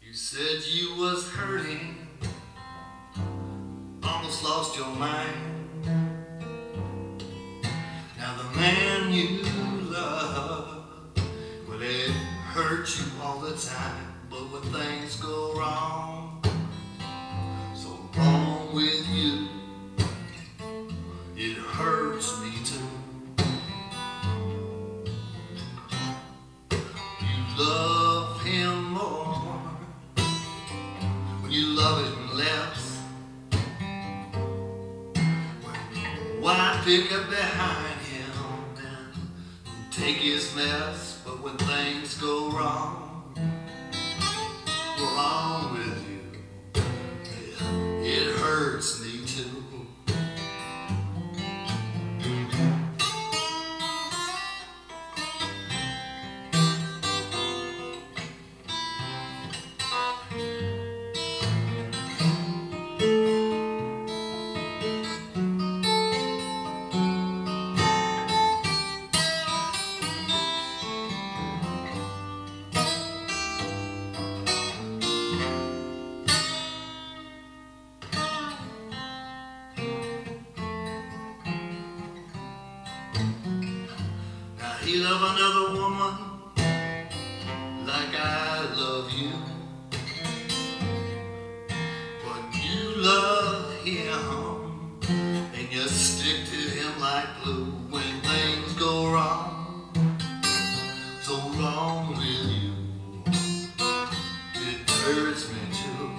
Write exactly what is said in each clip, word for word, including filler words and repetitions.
You said you was hurting, almost lost your mind. Now the man you love, well, it hurts you all the time. But when things go wrong, so wrong with you, it hurts me too. You love him more when you love him less. Why pick up behind him and take his mess? But when things go wrong, wrong with you, yeah, it hurts me too. He love another woman like I love you, but you love him and you stick to him like glue. When things go wrong, so wrong with you, it hurts me too.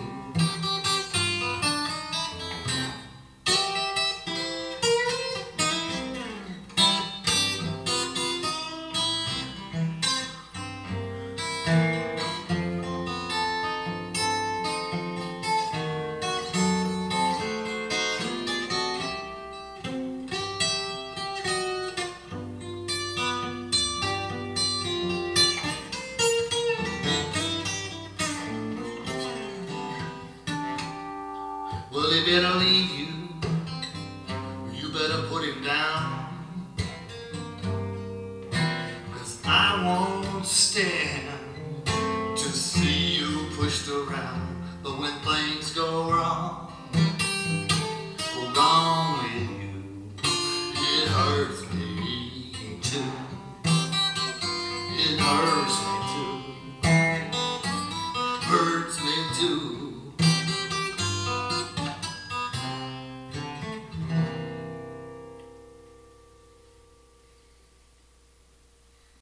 Well, he better leave you, you better put him down, 'cause I won't stand to see you pushed around. But when things go wrong, go wrong with you, it hurts me too. It hurts me.